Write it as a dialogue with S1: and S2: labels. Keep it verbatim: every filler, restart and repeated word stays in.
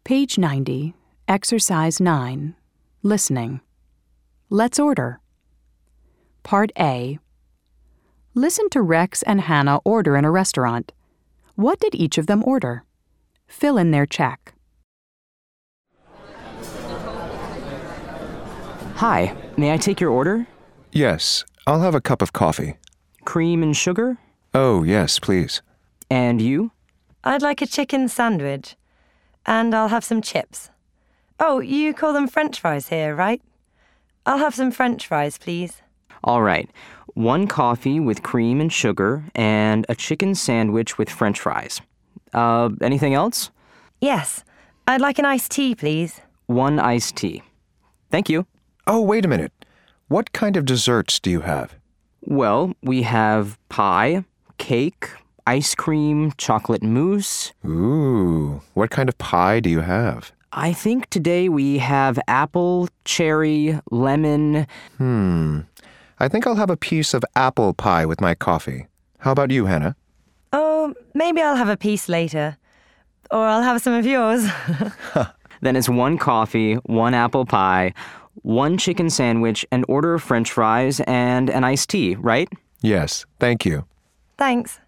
S1: Page ninety, Exercise nine, Listening. Let's order. Part A. Listen to Rex and Hannah order in a restaurant. What did each of them order? Fill in their check.
S2: Hi, may I take your order?
S3: Yes, I'll have a cup of coffee.
S2: Cream and sugar?
S3: Oh, yes, please.
S2: And you?
S4: I'd like a chicken sandwich. And I'll have some chips. Oh, you call them French fries here, right? I'll have some French fries, please.
S2: All right. One coffee with cream and sugar and a chicken sandwich with French fries. Uh, anything else?
S4: Yes. I'd like an iced tea, please.
S2: One iced tea. Thank you.
S3: Oh, wait a minute. What kind of desserts do you have?
S2: Well, we have pie, cake, ice cream, chocolate mousse.
S3: Ooh, what kind of pie do you have?
S2: I think today we have apple, cherry, lemon.
S3: Hmm. I think I'll have a piece of apple pie with my coffee. How about you, Hannah?
S4: Oh, maybe I'll have a piece later. Or I'll have some of yours.
S2: Then it's one coffee, one apple pie, one chicken sandwich, an order of French fries, and an iced tea, right?
S3: Yes, thank you.
S4: Thanks.